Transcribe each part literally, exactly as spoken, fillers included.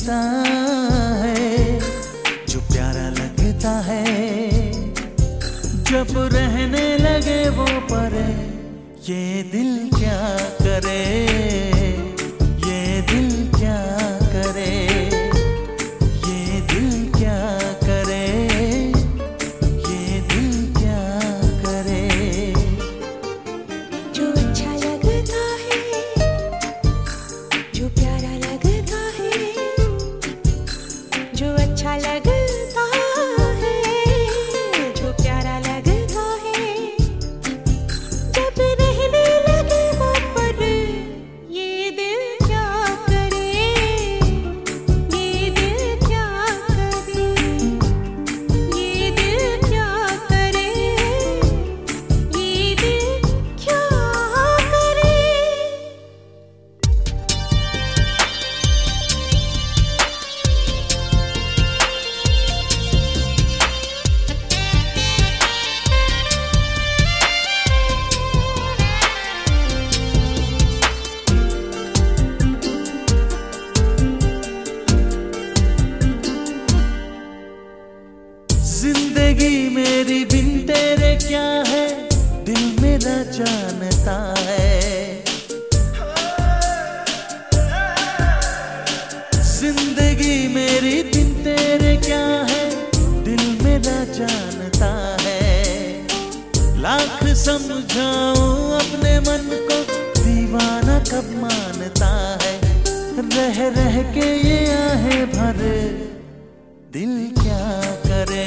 लगता है, जो प्यारा लगता है, जब रहने लगे वो परे, ये दिल क्या करे, ये दिल क्या करे, ये दिल क्या करे, ये दिल क्या करे। जो अच्छा लगता है, जो प्यारा लगता है, जो अच्छा लगता है, जो प्यारा लगता है, जब रहने लगे वो पर, ये दिल क्या करे, ये दिल क्या करे, ये दिल क्या करे, ये दिल क्या करे। जिंदगी मेरी बिन तेरे क्या है, दिल मेरा जानता है। जिंदगी मेरी बिन तेरे क्या है, दिल मेरा जानता है। लाख समझाऊं अपने मन को, दीवाना कब मानता है। रह रह के ये आहें भरे, दिल क्या करे,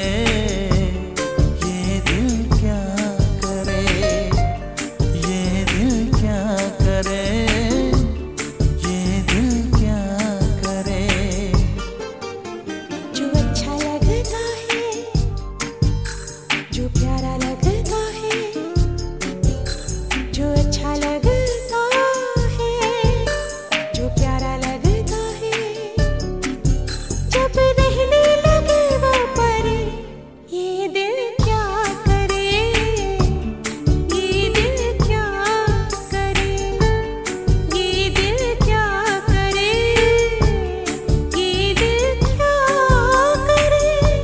ये दिल क्या करे, ये दिल क्या करे, ये दिल क्या करे। जो अच्छा लगता है, जो प्यारा लगता है, जो अच्छा लगता है, जो प्यारा लगता है, जब रहने लगे वो परे, ये दिल क्या करे, ये दिल क्या करे, ये दिल क्या करे, ये दिल क्या करे।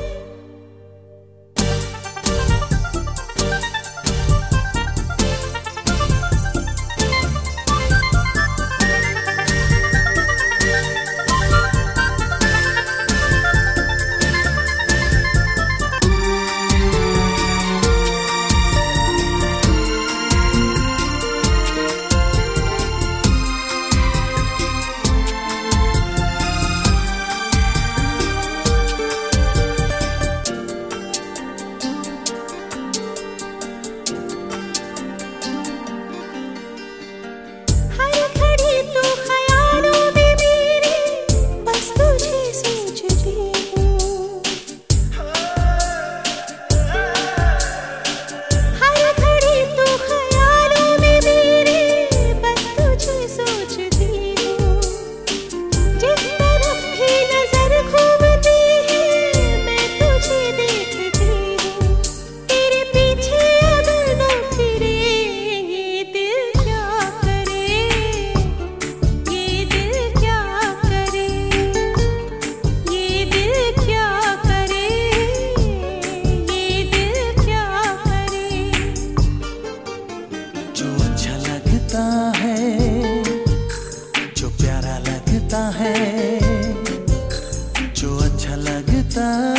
हर घड़ी तू ख्यालों में मेरे, बस तुझे सोचती हूँ। हर घड़ी तू ख्यालों में मेरे, बस तुझे सोचती हूँ। जिस तरफ भी नजर घूमती है, मैं तुझे देखती हूँ। तेरे पीछे अगर न फिरे, ये दिल क्या करे, ये दिल क्या करे, ये दिल क्या करे, ये दिल क्या करे। जो अच्छा लगता है, जो प्यारा लगता है, जो अच्छा लगता